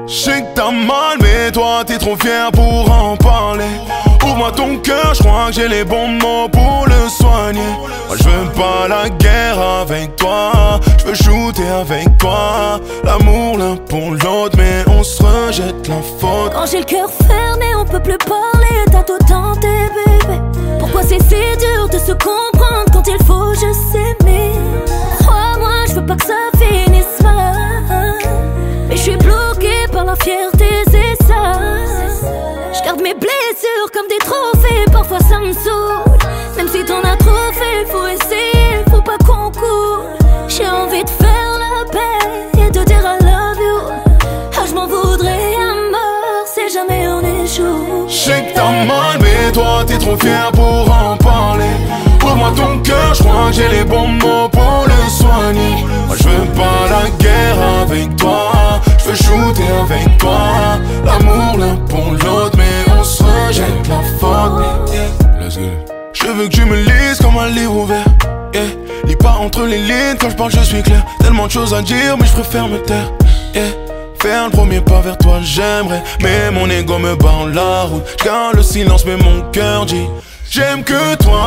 J'sais que t'as mal, mais toi t'es trop fier pour en parler. Ouvre-moi ton cœur, j'crois que j'ai les bons mots pour le soigner. Moi j'veux pas la guerre avec toi, j'veux shooter avec toi. L'amour l'un pour l'autre, mais on se rejette la faute. Quand j'ai le cœur fermé, on peut plus parler. T'as tout tenté, bébé. Pourquoi c'est si dur de se comprendre quand il faut juste s'aimer? Crois-moi, j'veux pas que ça finisse mal, mais j'suis bloqué par la fierté, c'est ça. J'garde mes blessures comme des trophées, parfois ça me saoule. Même si t'en as trop fait, faut essayer, faut pas qu'on coule. J'ai envie de faire la paix et de dire I love you. Ah, j'm'en voudrais à mort si jamais on échoue. J'sais que t'as mal, mais toi t'es trop fier pour en parler. Ouvre-moi ton cœur, j'crois que j'ai les bons mots pour le soigner. Moi j'veux pas la guerre avec toi, j'veux shooter avec toi. L'amour l'un pour l'autre, mais on se rejette la faute. Je veux que tu me lises comme un livre ouvert. Lis pas entre les lignes, quand je parle je suis clair. Tellement de choses à dire, mais je préfère me taire. Faire le premier pas vers toi, j'aimerais, mais mon ego me bat en la route. J'garde le silence, mais mon cœur dit j'aime que toi.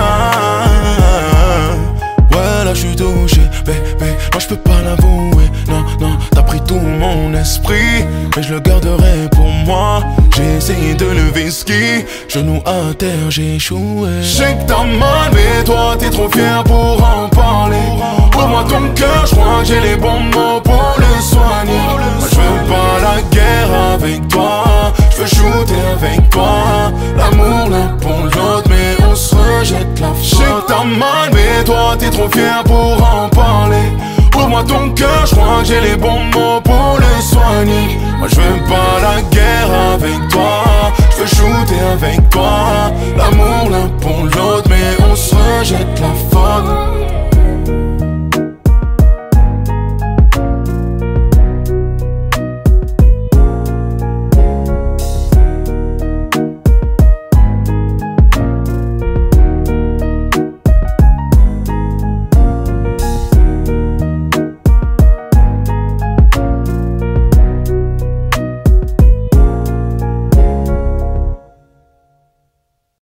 Ouais, là j'suis touché, bébé. Moi j'peux pas l'avouer, non, non. T'as pris tout mon esprit, mais je le garderai pour moi. J'ai essayé de lever ski, genoux à terre, j'ai échoué. J'sais que t'as mal, mais toi t'es trop fier pour en parler. Ouvre-moi ton cœur, j'crois que j'ai les bons mots pour le soigner. Moi j'veux pas la guerre avec toi, j'veux shooter avec toi. L'amour l'un pour l'autre, mais on se rejette la faute. J'sais que t'as mal, mais toi t'es trop fier pour en parler. Ouvre-moi ton cœur, j'crois que j'ai les bons mots pour le soigner. Moi j'veux pas la guerre avec toi, j'veux shooter avec toi. L'amour l'un pour l'autre, mais on se rejette la faute.